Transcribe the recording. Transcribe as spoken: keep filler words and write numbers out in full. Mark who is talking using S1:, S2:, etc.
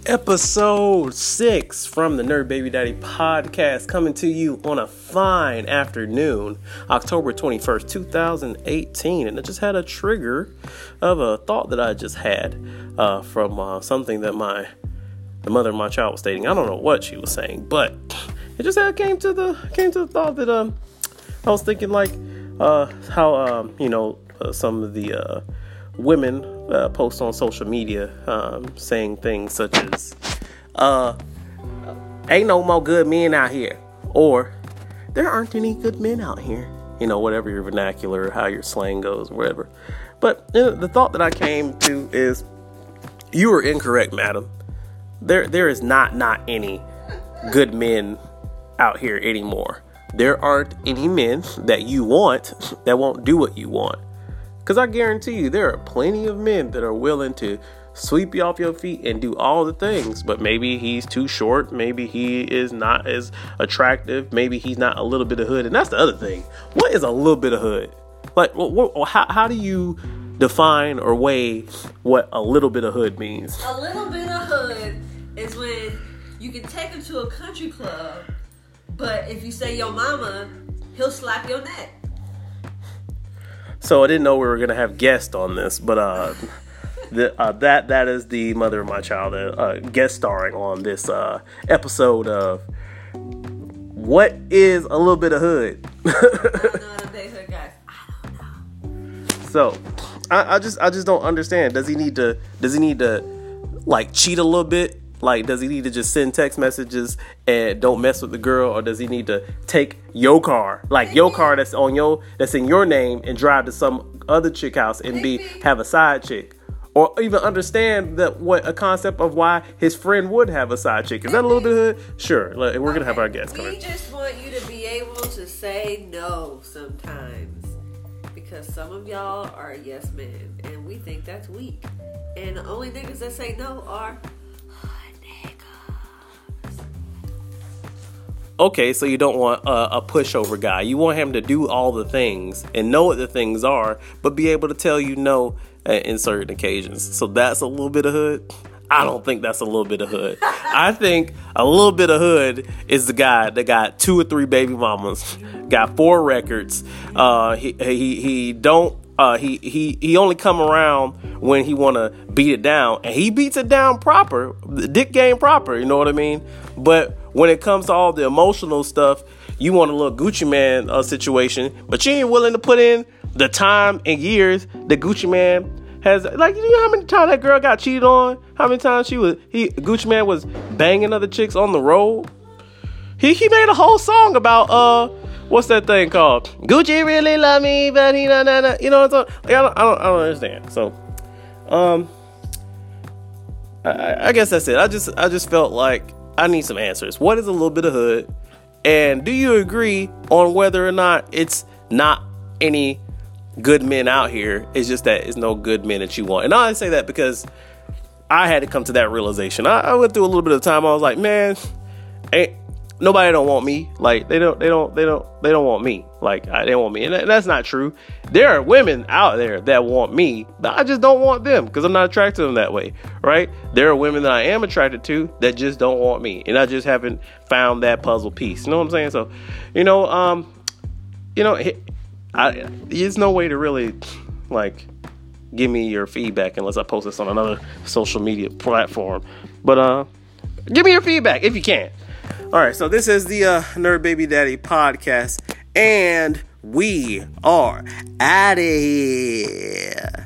S1: Episode six from the Nerd Baby Daddy podcast, coming to you on a fine afternoon, October twenty-first, twenty eighteen. And I just had a trigger of a thought that I just had uh, from uh, something that my the mother of my child was stating. I don't know what she was saying, but it just had, came to the came to the thought that um I was thinking like uh, how um, you know uh, some of the uh, women uh, post on social media um, saying things such as uh, ain't no more good men out here, or there aren't any good men out here, you know, whatever your vernacular, how your slang goes, whatever. But you know, the thought that I came to is, you are incorrect, madam. There there is not not any good men out here anymore. There aren't any men that you want that won't do what you want. Because I guarantee you, there are plenty of men that are willing to sweep you off your feet and do all the things. But maybe he's too short. Maybe he is not as attractive. Maybe he's not a little bit of hood. And that's the other thing. What is a little bit of hood? Like, what, what, how, how do you define or weigh what a little bit of hood means?
S2: A little bit of hood is when you can take him to a country club, but if you say your mama, he'll slap your neck.
S1: So I didn't know we were going to have guests on this, but uh, the, uh, that that is the mother of my child uh, guest starring on this uh, episode of What is a Little Bit of Hood?
S2: I don't know them big hood guys. I don't know.
S1: So I, I just I just don't understand. Does he need to does he need to like cheat a little bit? Like, does he need to just send text messages and don't mess with the girl? Or does he need to take your car, like your car that's on your, that's in your name, and drive to some other chick house and be, have a side chick? Or even understand that what a concept of why his friend would have a side chick. Is that a little bit of hood? Sure. Like, we're going to have our guests come in.
S2: We just want you to be able to say no sometimes. Because some of y'all are yes men. And we think that's weak. And the only niggas that say no are...
S1: Okay, so you don't want a, a pushover guy. You want him to do all the things and know what the things are, but be able to tell you no in certain occasions. So that's a little bit of hood. I don't think that's a little bit of hood. I think a little bit of hood is the guy that got two or three baby mamas, got four records. Uh, he he he don't. Uh, he he he only come around when he want to beat it down, and he beats it down proper, the dick game proper. You know what I mean? But when it comes to all the emotional stuff, you want a little Gucci Man uh, situation, but you ain't willing to put in the time and years that Gucci Man has. Like, you know how many times that girl got cheated on? How many times she was he Gucci Man was banging other chicks on the road? He he made a whole song about uh. What's that thing called? Gucci really love me, but he not, not, not. You know what I'm saying? Like, I don't, I don't, I don't understand. So, um, I, I guess that's it. I just, I just felt like I need some answers. What is a little bit of hood? And do you agree on whether or not it's not any good men out here? It's just that it's no good men that you want. And I say that because I had to come to that realization. I, I went through a little bit of time. I was like, man, ain't. Nobody don't want me. Like, they don't, they don't, they don't, they don't want me. Like, I, they don't want me. And that's not true. There are women out there that want me, but I just don't want them because I'm not attracted to them that way. Right? There are women that I am attracted to that just don't want me. And I just haven't found that puzzle piece. You know what I'm saying? So, you know, um, you know, I, there's no way to really like give me your feedback unless I post this on another social media platform. But, uh, give me your feedback if you can. All right, so this is the uh, Nerd Baby Daddy podcast, and we are out of here.